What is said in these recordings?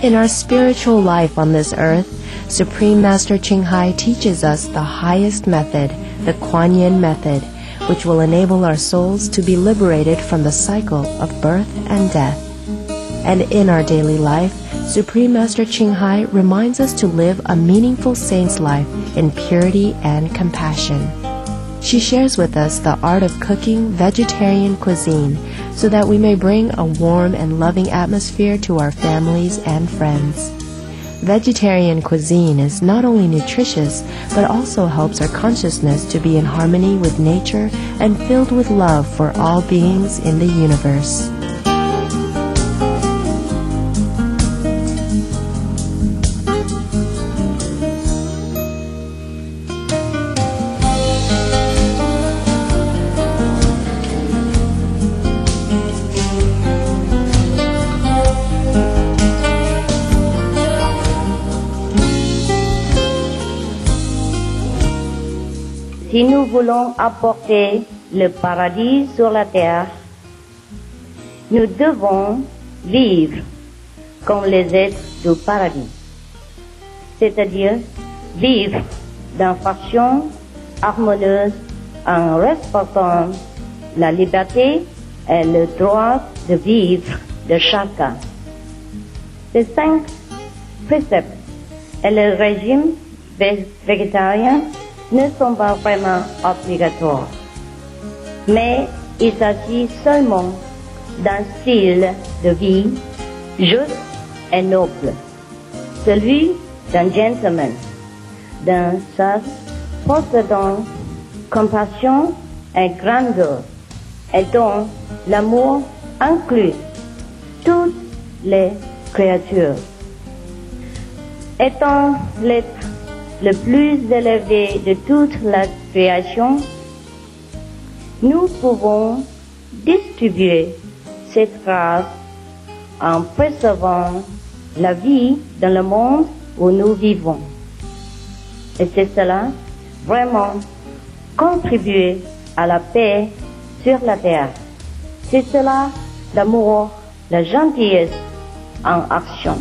In our spiritual life on this earth, Supreme Master Ching Hai teaches us the highest method, the Kuan Yin method, which will enable our souls to be liberated from the cycle of birth and death. And in our daily life, Supreme Master Ching Hai reminds us to live a meaningful saint's life in purity and compassion. She shares with us the art of cooking vegetarian cuisine so that we may bring a warm and loving atmosphere to our families and friends. Vegetarian cuisine is not only nutritious, but also helps our consciousness to be in harmony with nature and filled with love for all beings in the universe. Si nous voulons apporter le paradis sur la terre, nous devons vivre comme les êtres du paradis, c'est-à-dire vivre d'une façon harmonieuse en respectant la liberté et le droit de vivre de chacun. Les 5 préceptes et le régime végétarien ne sont pas vraiment obligatoires, mais il s'agit seulement d'un style de vie juste et noble, celui d'un gentleman, d'un sage possédant compassion et grandeur, et dont l'amour inclut toutes les créatures. Étant l'être le plus élevé de toute la création, nous pouvons distribuer cette grâce en préservant la vie dans le monde où nous vivons. Et c'est cela, vraiment, contribuer à la paix sur la terre. C'est cela, l'amour, la gentillesse en action.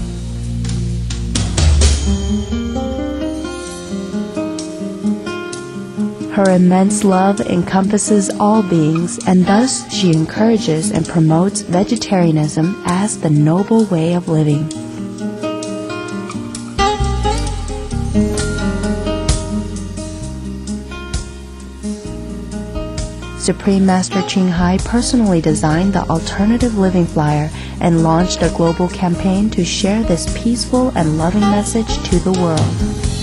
Her immense love encompasses all beings, and thus she encourages and promotes vegetarianism as the noble way of living. Supreme Master Ching Hai personally designed the Alternative Living Flyer and launched a global campaign to share this peaceful and loving message to the world.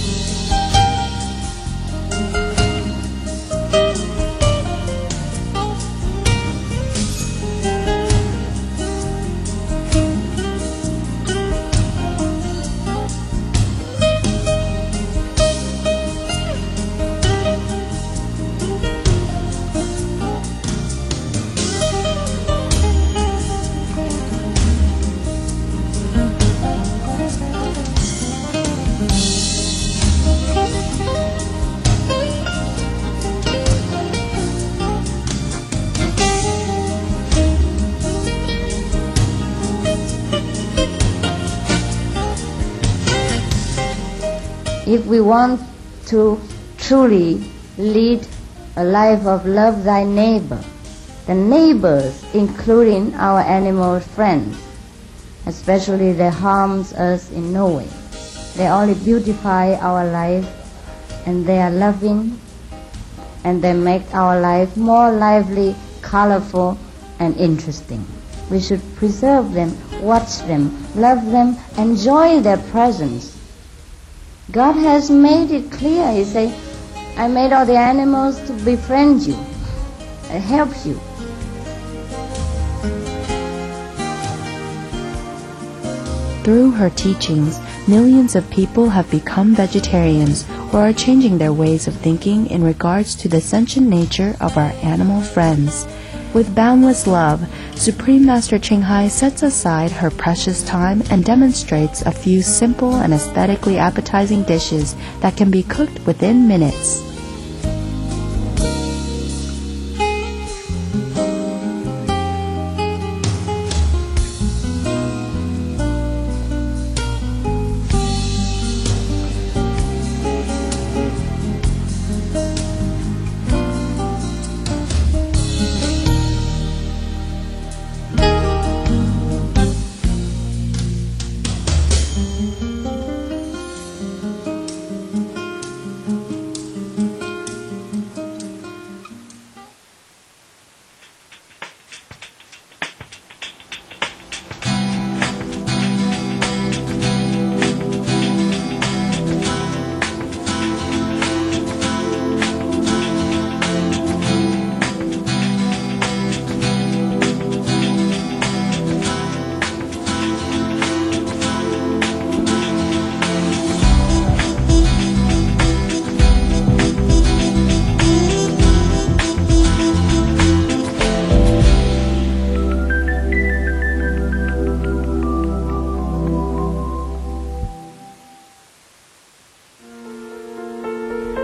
If we want to truly lead a life of love thy neighbor, the neighbors, including our animal friends, especially they harms us in no way. They only beautify our life, and they are loving, and they make our life more lively, colorful, and interesting. We should preserve them, watch them, love them, enjoy their presence. God has made it clear. He said, I made all the animals to befriend you and help you. Through her teachings, millions of people have become vegetarians or are changing their ways of thinking in regards to the sentient nature of our animal friends. With boundless love, Supreme Master Ching Hai sets aside her precious time and demonstrates a few simple and aesthetically appetizing dishes that can be cooked within minutes.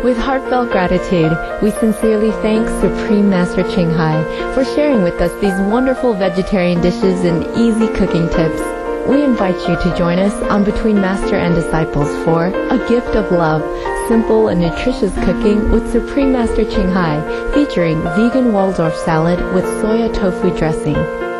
With heartfelt gratitude, we sincerely thank Supreme Master Ching Hai for sharing with us these wonderful vegetarian dishes and easy cooking tips. We invite you to join us on Between Master and Disciples for A Gift of Love, simple and nutritious cooking with Supreme Master Ching Hai, featuring vegan Waldorf salad with soya tofu dressing.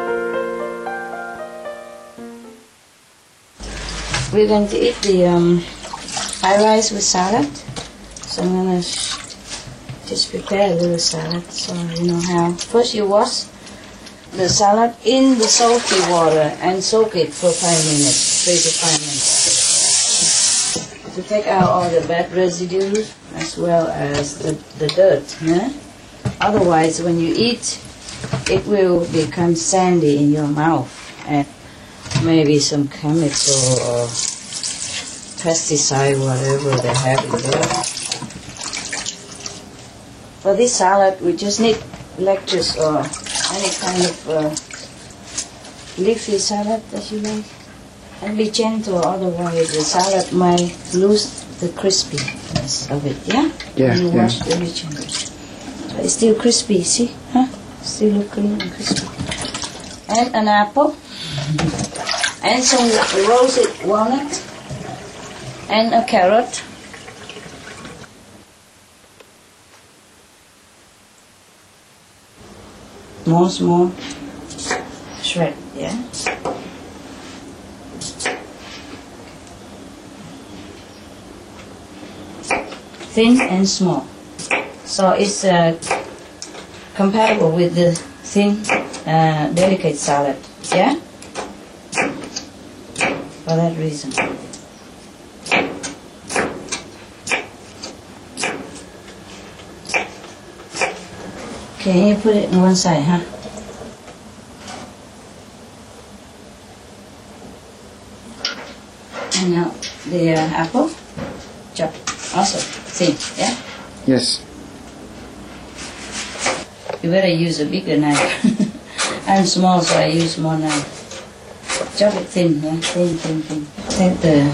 We're going to eat the fried rice with salad. So I'm going to just prepare a little salad so you know how. First you wash the salad in the salty water and soak it for 5 minutes, 3 to 5 minutes. To take out all the bad residues as well as the dirt. Yeah? Otherwise when you eat, it will become sandy in your mouth and maybe some chemical or pesticide, whatever they have in there. For this salad, we just need lettuce or any kind of leafy salad that you like. And be gentle, otherwise the salad might lose the crispiness of it, yeah? Yeah, when you yeah. wash very gently. So it's still crispy, see? Huh? Still look clean and crispy. And an apple. And some roasted walnut. And a carrot. Small shred, yeah. Thin and small. So it's compatible with the thin, delicate salad, yeah? For that reason. Okay, you put it on one side, huh? And now the apple, chop, also thin, yeah? Yes. You better use a bigger knife. I'm small, so I use small knife. Chop it thin, yeah? Thin. Take the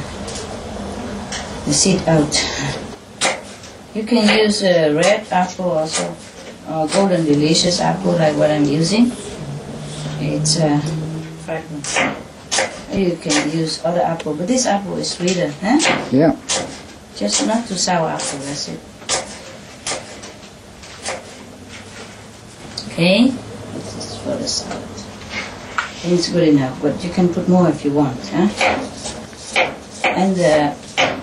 seed out. You can use a red apple also. Golden delicious apple like what I'm using. It's fragrant. You can use other apple, but this apple is sweeter, huh? Yeah. Just not too sour apple, that's it. Okay, this is for the salad. It's good enough, but you can put more if you want, huh? And the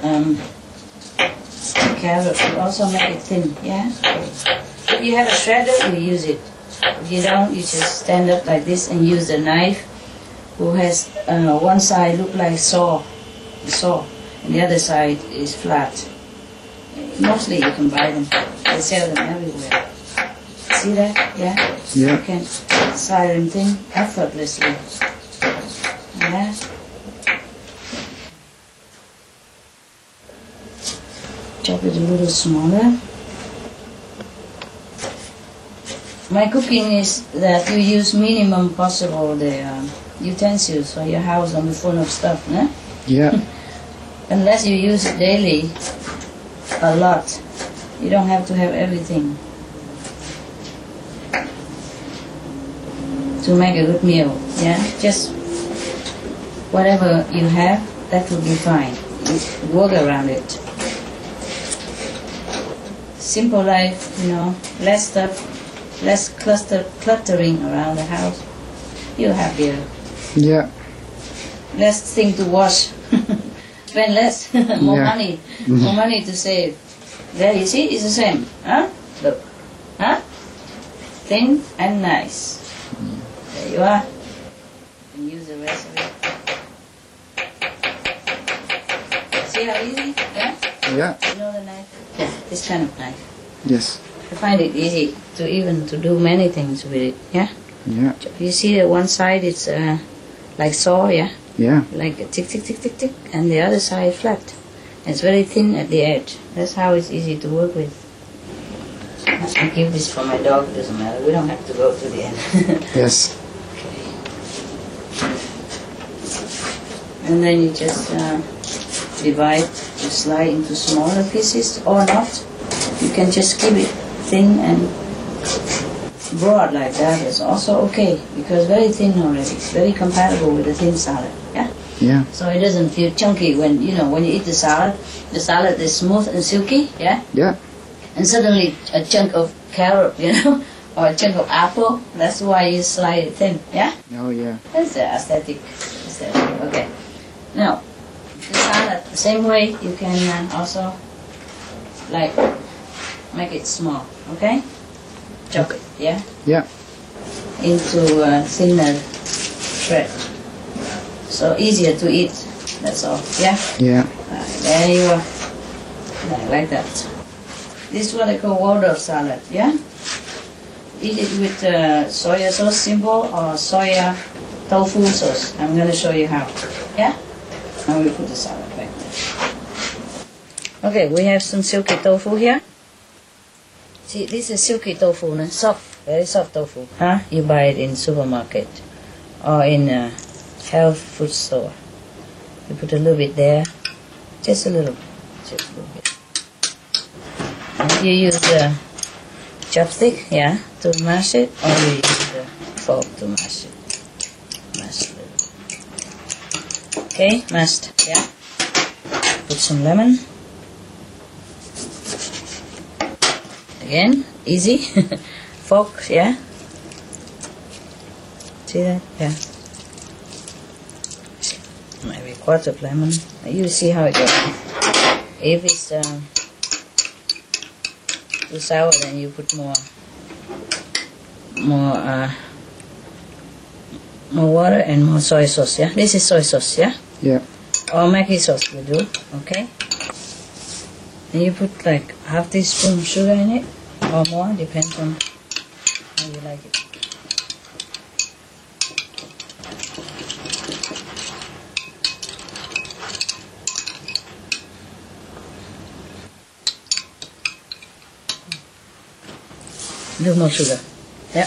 carrot, you also make it thin, yeah? If you have a shredder, you use it. If you don't, you just stand up like this and use the knife, who has one side look like saw, and the other side is flat. Mostly you can buy them. They sell them everywhere. See that? Yeah? Yeah. You can slide them thin effortlessly. Yeah? Chop it a little smaller. My cooking is that you use minimum possible the utensils for your house and be full of stuff, no? Yeah. Unless you use it daily, a lot. You don't have to have everything to make a good meal, yeah? Just whatever you have, that will be fine. You work around it. Simple life, you know, less stuff. Less cluttering around the house. You're happier. Yeah. Less thing to wash. Spend less. More Yeah. money. More money to save. There you see, it's the same. Huh? Look. Huh? Thin and nice. There you are. You can use the rest of it. See how easy? Yeah? Yeah. You know the knife? Yeah, this kind of knife. Yes. I find it easy to do many things with it, yeah? Yeah. You see that one side it's like saw, yeah? Yeah. Like a tick, tick, tick, tick, tick, and the other side flat. And it's very thin at the edge. That's how it's easy to work with. I give this for my dog, it doesn't matter. We don't have to go to the end. Yes. Okay. And then you just divide, you slide into smaller pieces or not. You can just keep it thin and broad like that. It's also okay because very thin already. It's very compatible with the thin salad. Yeah. Yeah. So it doesn't feel chunky when you eat the salad. The salad is smooth and silky. Yeah. Yeah. And suddenly a chunk of carrot, or a chunk of apple. That's why you slice it thin. Yeah. Oh, yeah. That's the aesthetic. Okay. Now, the salad, the same way you can also like make it small. Okay. Chop it. Yeah. Yeah. Into thinner shred. So easier to eat. That's all. Yeah. Yeah. There you are. Like that. This is what I call Waldorf salad. Yeah. Eat it with soya sauce simple or soya tofu sauce. I'm going to show you how. Yeah? Now we put the salad back there. Okay, we have some silky tofu here. See, this is silky tofu, soft, very soft tofu. Huh? You buy it in supermarket or in a health food store. You put a little bit there, just a little bit. And you use the chopstick, yeah, to mash it, or you use the fork to mash it. Mash it. Okay, mashed, yeah. Put some lemon. Again, easy. Fork, yeah. See that? Yeah. Maybe a quarter of lemon. You see how it goes. If it's too sour, then you put more water and more soy sauce. Yeah, this is soy sauce. Yeah. Yeah. Or Maggi sauce will do. Okay. And you put like half teaspoon sugar in it, or more, depends on how you like it. A little more sugar. Yeah.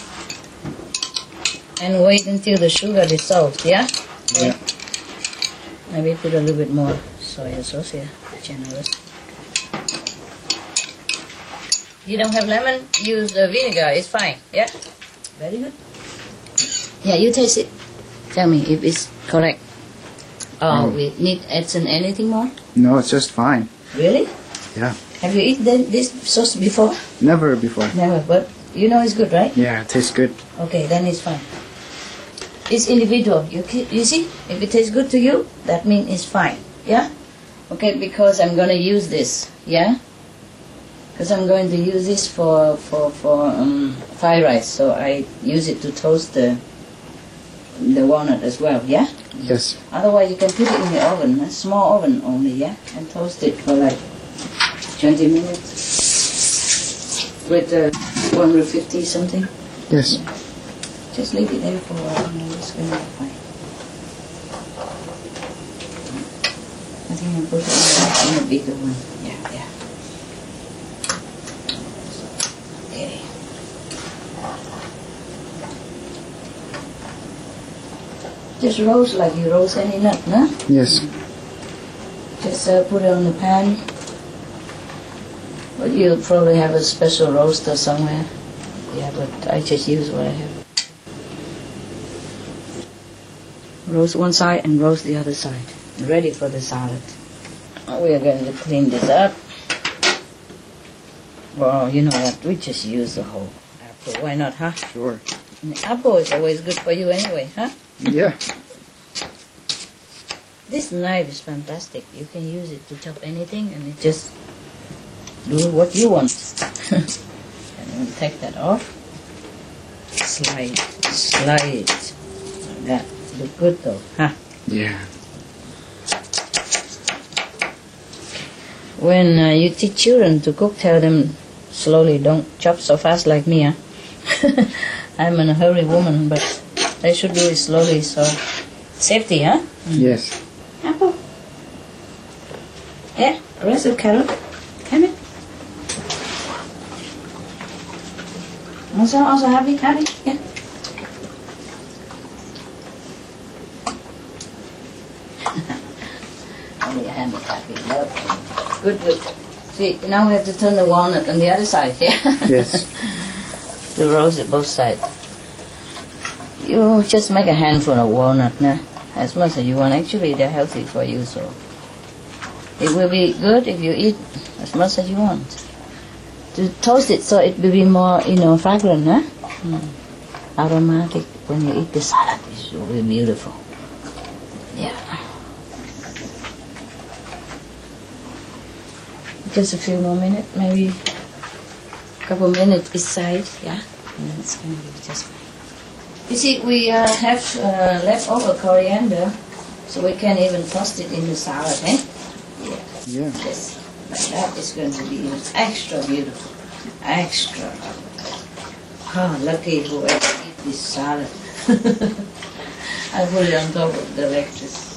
And wait until the sugar dissolves, yeah? Okay. Yeah. Maybe put a little bit more soy sauce here. Generous. You don't have lemon, use the vinegar, it's fine. Yeah? Very good. Yeah, you taste it. Tell me if it's correct. Oh, we need add anything more? No, it's just fine. Really? Yeah. Have you eaten this sauce before? Never before. Never, but you know it's good, right? Yeah, it tastes good. Okay, then it's fine. It's individual. You see? If it tastes good to you, that means it's fine. Yeah? Okay, because I'm going to use this. Yeah? Because I'm going to use this for fried rice. So I use it to toast the walnut as well. Yeah? Yes. Otherwise, you can put it in the oven, a small oven only. Yeah? And toast it for like 20 minutes. With 150 something. Yes. Just leave it there for a while and it's going to be fine. I think I'll put it in a bigger one. Yeah. Okay. Just roast like you roast any nut, no? Yes. Just put it on the pan. But you'll probably have a special roaster somewhere. Yeah, but I just use what I have. Roast one side and roast the other side. Ready for the salad. We are going to clean this up. Well, you know what? We just use the whole apple. Why not, huh? Sure. And the apple is always good for you anyway, huh? Yeah. This knife is fantastic. You can use it to chop anything and it just do what you want. And we'll take that off. Slide like that. Look good though, huh? Yeah. When you teach children to cook, tell them slowly, don't chop so fast like me, huh? I'm in a hurry woman, but they should do it slowly, so safety, huh? Yes. Apple. Yeah, rest of carrot. Come in. Also happy, yeah. Only happy, love. Good. See, now we have to turn the walnut on the other side, yeah? Yes. To roast it both sides. You just make a handful of walnut now, as much as you want. Actually, they're healthy for you, so it will be good if you eat as much as you want. To toast it so it will be more, fragrant, huh? Aromatic when you eat the salad. It will be beautiful. Yeah. Just a few more minutes, maybe a couple minutes each side, yeah? And then it's going to be just fine. You see, we have leftover coriander, so we can even toast it in the salad, eh? Yeah. Yeah. Just like that is going to be even extra beautiful. Extra. Oh, lucky whoever eat this salad. I put it on top of the lettuce.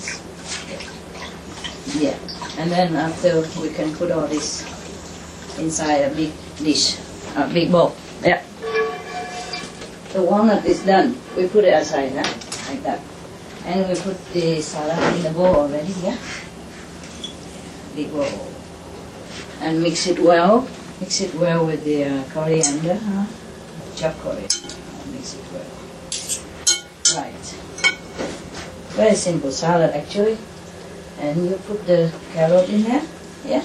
Yeah. And then after we can put all this inside a big dish, a big bowl. Yeah. The walnut is done. We put it aside, huh? Like that. And we put the salad in the bowl already, yeah? Big bowl. And mix it well. Mix it well with the coriander, huh? Chopped coriander. Mix it well. Right. Very simple salad actually. And you put the carrot in there, yeah?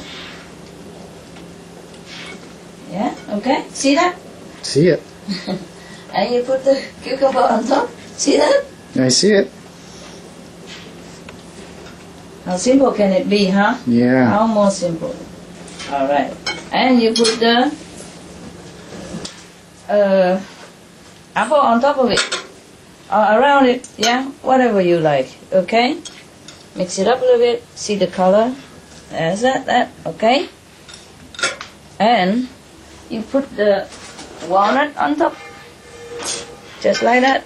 Yeah, okay, see that? See it. And you put the cucumber on top, see that? I see it. How simple can it be, huh? Yeah. How more simple. Alright. And you put the apple on top of it. Or around it, yeah? Whatever you like, okay? Mix it up a little bit, see the color. There's that, okay? And you put the walnut on top. Just like that.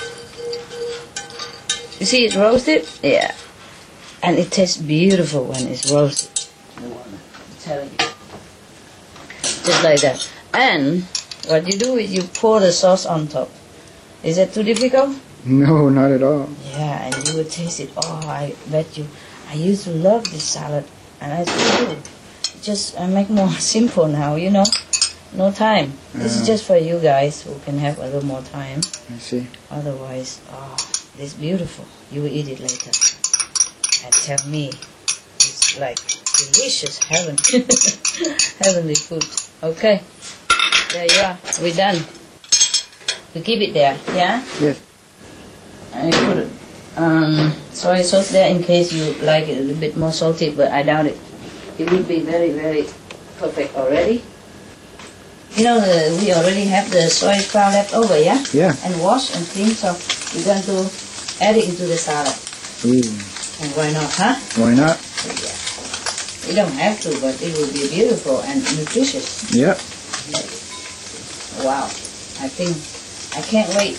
You see it roasted? Yeah. And it tastes beautiful when it's roasted. The walnut, I'm telling you. Just like that. And what you do is you pour the sauce on top. Is that too difficult? No, not at all. Yeah, and you will taste it. Oh, I bet you. I used to love this salad, and I still do. Just I make more simple now, No time. This is just for you guys who can have a little more time. I see. Otherwise, this is beautiful. You will eat it later. And tell me, it's like delicious heaven. Heavenly food. Okay. There you are. We're done. We keep it there, yeah? Yes. I put soy sauce there in case you like it a little bit more salty, but I doubt it. It would be very, very perfect already. We already have the soy flour left over, yeah? Yeah. And wash and clean, so we're going to add it into the salad. Ooh. And why not, huh? Why not? Yeah. You don't have to, but it will be beautiful and nutritious. Yeah. Wow. I can't wait.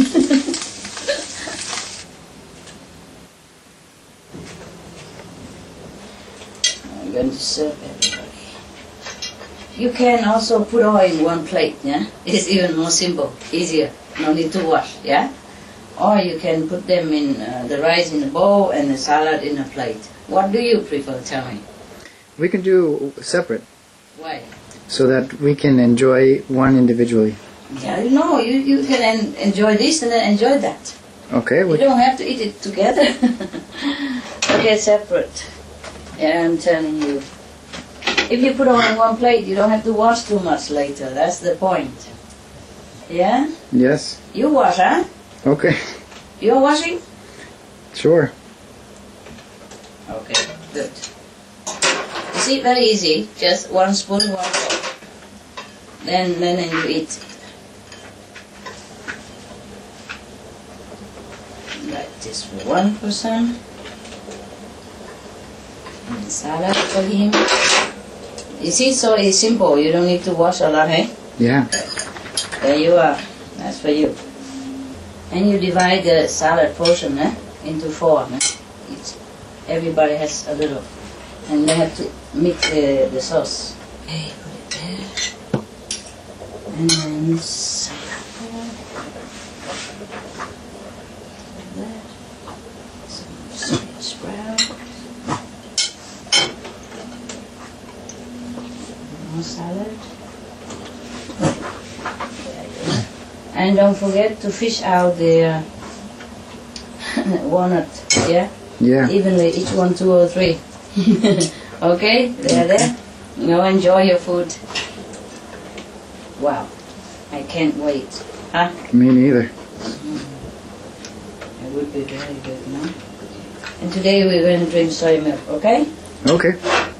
I'm going to serve everybody. You can also put all in one plate, yeah? It's even more simple, easier. No need to wash, yeah? Or you can put them in the rice in a bowl and the salad in a plate. What do you prefer? Tell me. We can do separate Why? so that we can enjoy one individually. Yeah, you can enjoy this and then enjoy that. Okay. You don't have to eat it together. Okay, separate. Yeah, I'm telling you. If you put all in one plate, you don't have to wash too much later. That's the point. Yeah? Yes. You wash, huh? Okay. You're washing? Sure. Okay, good. You see, very easy. Just 1 spoon, 1 cup. Then you eat. Like this for one person. And salad for him. You see, so it's simple. You don't need to wash a lot, eh? Yeah. There you are. That's for you. And you divide the salad portion into 4. Everybody has a little. And they have to mix the sauce. Okay, put it there. And then some apple. Like that. Some soya sprout. More salad. And don't forget to fish out the walnut, yeah? Yeah. Evenly, each one 2 or 3. Okay, there. Now enjoy your food. Wow, I can't wait. Huh? Me neither. It would be very good, no? And today we're going to drink soy milk, okay? Okay.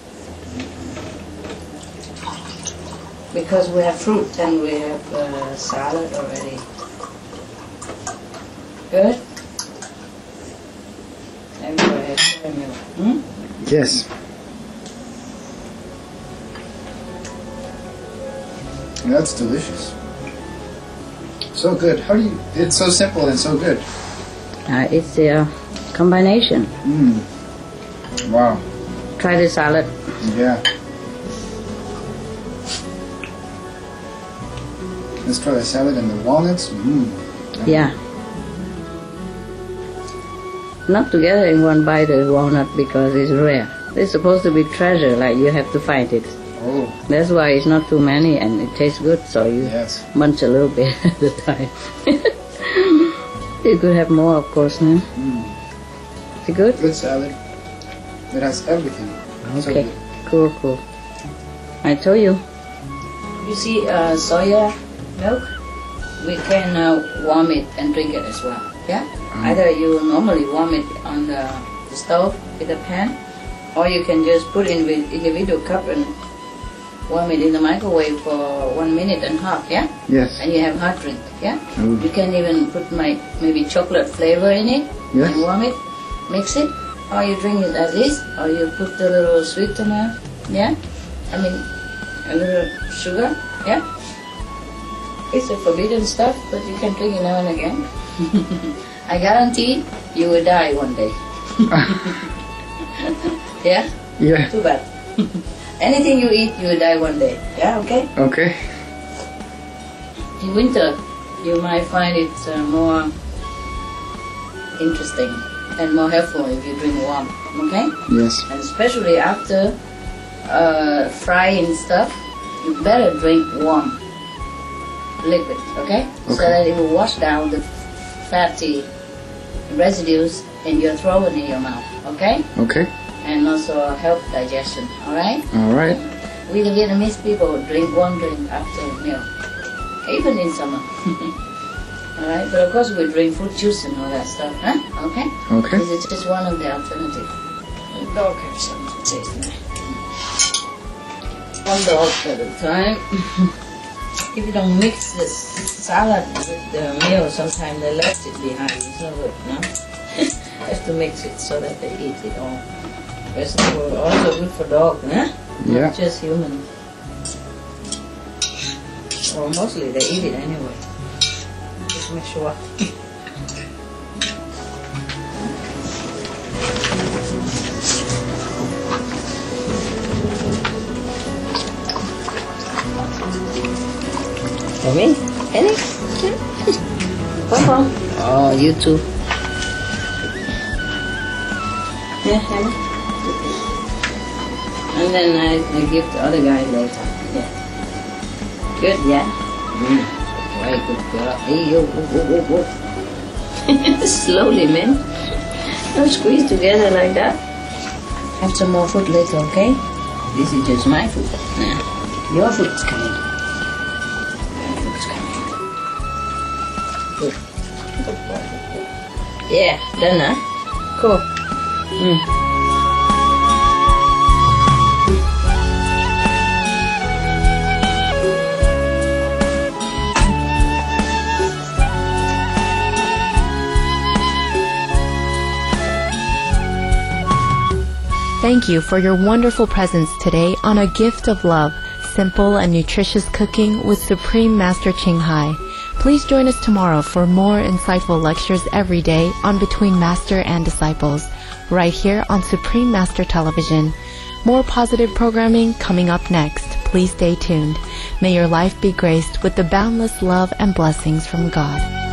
Because we have fruit and we have salad already. Good? Everybody has soy milk. Hmm? Yes. That's delicious. So good. How do you? It's so simple and so good. It's a combination. Wow. Try the salad. Yeah. Let's try the salad and the walnuts. Yeah. Not together in one bite the walnut because it's rare. It's supposed to be treasure, like you have to find it. Oh. That's why it's not too many and it tastes good, so you Yes. munch a little bit at a time. You could have more, of course, no? Is it good? Good salad. It has everything. So Okay, good. cool. I told you. You see soya milk? We can warm it and drink it as well, yeah? Either you normally warm it on the stove with a pan, or you can just put in with individual cup and warm it in the microwave for 1.5 minutes, yeah? Yes. And you have hot drink, yeah? Ooh. You can even put maybe chocolate flavor in it, Yes. and warm it, mix it, or you drink it as is, or you put a little sweetener, yeah? I mean, a little sugar, yeah? It's a forbidden stuff, but you can drink it now and again. I guarantee you will die one day. Yeah? Yeah. Too bad. Anything you eat, you will die one day. Yeah, okay? Okay. In winter, you might find it more interesting and more helpful if you drink warm, okay? Yes. And especially after frying stuff, you better drink warm liquid, okay? So that it will wash down the fatty residues in your throat and in your mouth, okay? Okay. And also help digestion, alright? All right. We the Vietnamese people drink one drink after meal, even in summer. Alright, but of course we drink fruit juice and all that stuff, huh? Okay? Okay. This is just one of the alternatives. The dog has some to taste now. One dog at a time. If you don't mix the salad with the meal, sometimes they left it behind. It's not good, no? Have to mix it so that they eat it all. Vegetables are also good for dog, huh? Yeah. Not just human. Well, mostly they eat it anyway. Just make sure. For me? Any? Pom-pom. Oh, you too. Yeah, honey. And then I give the other guy later. Yeah. Good, yeah? Very good girl. Hey, yo, whoa. Slowly, man. Don't squeeze together like that. Have some more food later, okay? This is just my food. Yeah. Your food is coming. Your food is coming. Good. Good boy, good boy. Yeah, done, huh? Cool. Thank you for your wonderful presence today on A Gift of Love, simple and nutritious cooking with Supreme Master Ching Hai. Please join us tomorrow for more insightful lectures every day on Between Master and Disciples, right here on Supreme Master Television. More positive programming coming up next. Please stay tuned. May your life be graced with the boundless love and blessings from God.